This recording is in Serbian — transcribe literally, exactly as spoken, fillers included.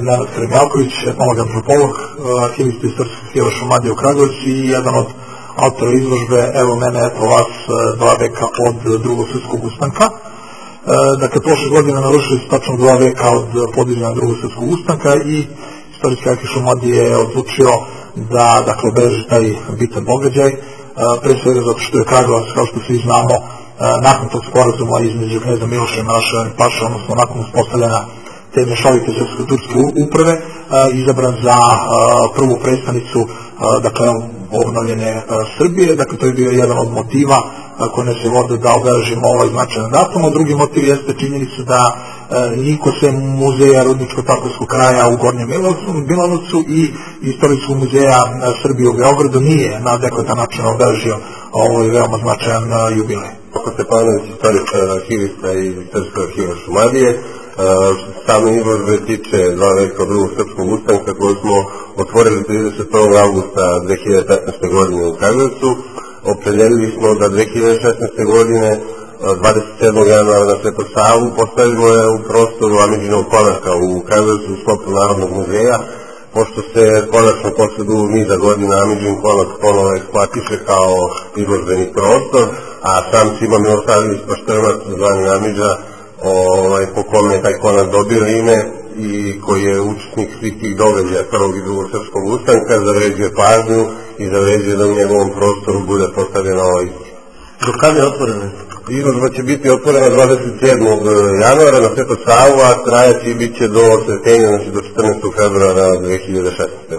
Nenad Kremjalković, etnolog, antropolog, arhivista iz Srpskog arhiva Šumadije u Kragujevcu i jedan od autora izložbe Evo mene, eto vas, dva veka od drugog svjetskog ustanka. Dakle, prošle godine navršili su tačno dva veka od podizanja drugog svjetskog ustanka i Istorijski arhiv Šumadije je odlučio da, dakle, obeleži taj bitan događaj, pre svega zato što je Kragujevac, kao što svi znamo, nakon tog sporazuma između kneza Miloša i Maraša Paša, odnosno nakon uspostavljanja te mešovite srpsko-turske uprave, izabran za prvu predstavnicu, dakle, obnovljene Srbije. Dakle, to je bio jedan od motiva koji nas je vodio da obeležimo ovaj značajan datum. A drugi motiv jeste činjenicu da niko se muzeja Rudničko-Topolskog kraja u Gornjem Milanovcu i Istorijskog muzeja Srbije u Beogradu nije na adekvatan način obeležio ovaj veoma značajan jubilej. Oko Stepanović, istorijski arhivista iz Srpskog arhiva Šumadije, same izložbe tiče dva veka od drugog srpskog ustanka koju smo otvorili trideset prvog avgusta dve hiljade petnaeste. godine u Kragujevcu. Opredelili smo da dve hiljade šesnaeste. godine dvadeset sedmog januara na Svetog Savu postavimo je u prostoru Amidžinog konaka u Kragujevcu u sklopu Narodnog muzeja, pošto se konačno posle dugog niza godina Amidžin konak ponovo eksploatiše kao izložbeni prostor, a sam Sima Milosavljević Paštrnac, zvani Amidža, Ovaj, po kome je taj konak dobio ime i koji je učesnik svih tih događaja prvog i drugog srpskog ustanka, zavređuje pažnju i zavređuje da u njegovom prostoru bude postavljena ova izložba. Do kada je otvorena? Izložba će biti otvorena dvadeset sedmog januara na Svetog Savu, a trajaće i bit će do osvetenja, znači do četrnaestog februara dve hiljade šesnaeste.